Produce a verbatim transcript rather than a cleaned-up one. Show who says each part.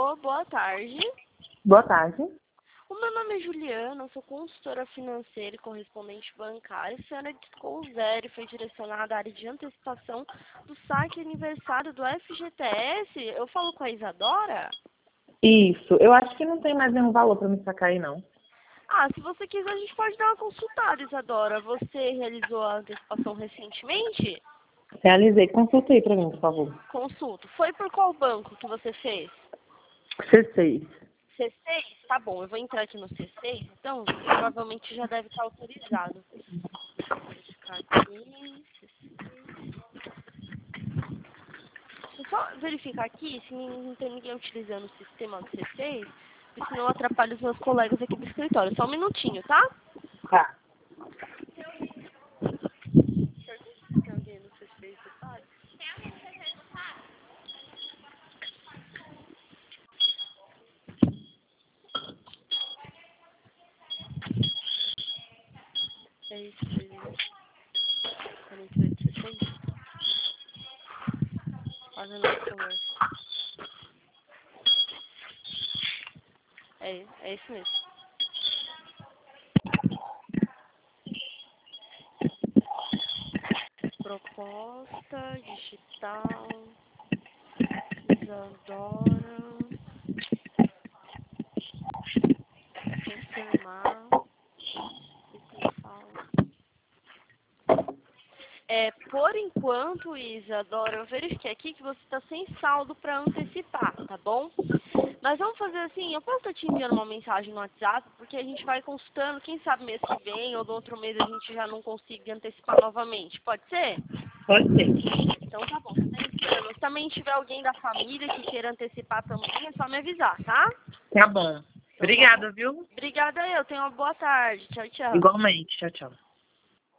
Speaker 1: Alô, boa tarde.
Speaker 2: Boa tarde.
Speaker 1: O meu nome é Juliana, eu sou consultora financeira e correspondente bancária. A senhora discou o zero e foi direcionada à área de antecipação do saque aniversário do F G T S. Eu falo com a Isadora?
Speaker 2: Isso. Eu acho que não tem mais nenhum valor para me sacar aí, não.
Speaker 1: Ah, se você quiser, a gente pode dar uma consultada, Isadora. Você realizou a antecipação recentemente?
Speaker 2: Realizei. Consulta aí para mim, por favor.
Speaker 1: Consulto. Foi por qual banco que você fez?
Speaker 2: C seis.
Speaker 1: C seis? Tá bom, eu vou entrar aqui no C seis, então provavelmente já deve estar autorizado. Vou verificar aqui, C seis. Deixa eu só verificar aqui se não tem ninguém utilizando o sistema do C seis, porque senão atrapalha os meus colegas aqui do escritório. Só um minutinho, tá?
Speaker 2: Tá.
Speaker 1: Tem alguém no C seis do Paz? É isso, quarenta e oito, sessenta? Fazendo comércio. É, é isso mesmo. Proposta, digital, Isadora, confirmar, e tem fala. É, por enquanto, Isadora, eu verifiquei aqui que você está sem saldo para antecipar, tá bom? Mas vamos fazer assim, eu posso estar te enviando uma mensagem no WhatsApp, porque a gente vai consultando, quem sabe mês que vem ou do outro mês a gente já não consiga antecipar novamente, pode ser?
Speaker 2: Pode ser.
Speaker 1: Então tá bom, você tá esperando. Se também tiver alguém da família que queira antecipar também, é só me avisar, tá?
Speaker 2: Tá bom. Obrigada, viu?
Speaker 1: Obrigada eu, tenha uma boa tarde. Tchau, tchau.
Speaker 2: Igualmente. Tchau, tchau.